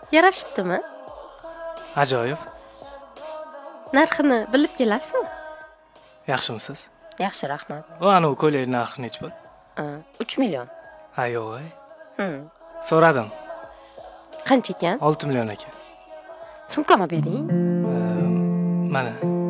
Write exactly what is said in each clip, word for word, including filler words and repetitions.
Yarashibdimi? Ajoyib. Narxini bilib kelasizmi? Yaxshimisiz? Yaxshi, rahmat. Va anu ko'ylak narxi necha pul? uch million. Ha, yo'q. Hmm. So'radim. Qancha ekan? olti million ekan. Sumkama bering. Mana.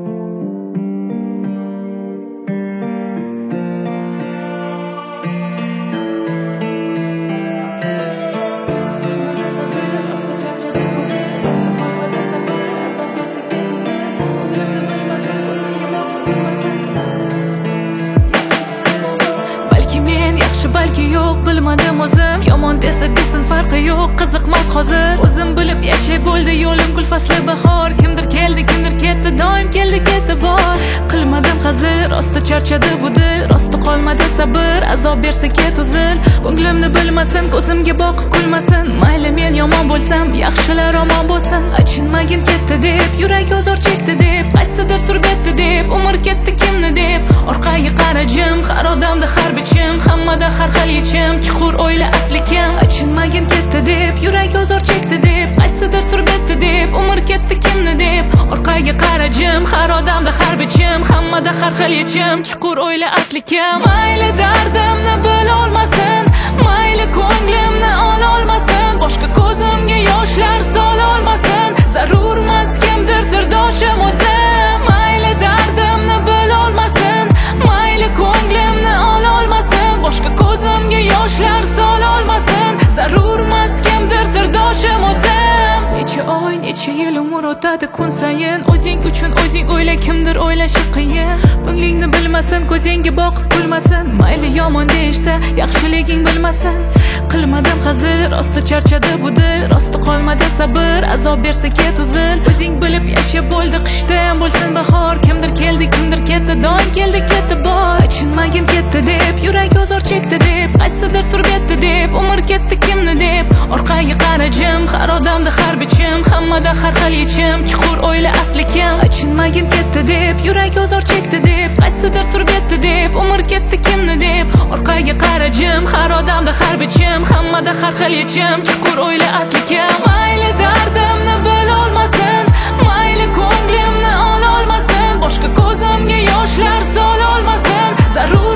Balki yo'q, bilmadim o'zim. Yomon desa desin, farqi yo'q, qiziqmas hozir. O'zim bilib yashay bo'ldi yo'lim, gul fasli bahor. Kimdir keldi, kimdir ketdi, doim keldi ketdi bor. Qilmadim hazir, rosti charchadi bu dil, rosti qolmadi sabr, azob bersa ket uzil. Ko'nglimni bilmasin, ko'zimga boqib kulmasin. Mayli men yomon bo'lsam, yaxshilar omon bo'lsin. Achinmagin ketdi deb, yurak ozor chekdi deb, qaysidir surbetdi deb, umr ketdi kimni deb. Orqaga qarajim, har odamda har bichim, hammada har xil yechim, chuqur o'yla asli kim. Achinmagin ketdi deb, yurak ozor chekdi deb, qaysidir surbetdi deb, umr ketdi kimni deb. Orqaga qarajim, har odamda har bichim, hammada har xil yechim, chuqur o'yla asli kim. Mayli dardimni bila olmasin, mayli ko'nglimni ola olmasin, boshqa ko'zimga yoshlar sola olmasin, zarurmas kimdir sirdoshim o'zim. Mayli dardimni bila olmasin, mayli ko'nglimni ola olmasin, boshqa ko'zimga yoshlar sola olmasin, zarurmas kimdir sirdoshim o'zim. Necha oy, necha yil umr o'tadi kun sayin, o'zing uchun o'zing o'yla, kimdir o'ylashi qiyin. Ko'nglingni bilmasin, ko'zingga boqib kulmasin, mayli yomon deyishsa, yaxshiliging bilmasin. Qilmadim hazir, rosti charchadi bu dil, rosti qolmadi sabr, azob bersa ket uzil. O'zing bilib yasha bo'ldi qishda ham bo'lsin bahor. Kimdir keldi, kimdir ketdi, doim keldi ketdi bor. Achinmagin ketdi deb, yurak ozor chekdi deb, qaysidir surbetdi deb, umr ketdi kimni deb. Orqaga qarajim, har odamda har bichim, hammada har xil yechim, chuqur o'yla asli kim. Achinmagin ketdi deb, yurak ozor chekdi deb, qaysidir surbetdi deb, umr ketdi kimni deb. Orqaga qarajim, har odamda har bichim, hammada har xil yechim, chuqur o'yla asli kim. Mayli dardimni bila olmasin, mayli ko'nglimni ola olmasin, boshqa ko'zimga yoshlar sola olmasin, zarur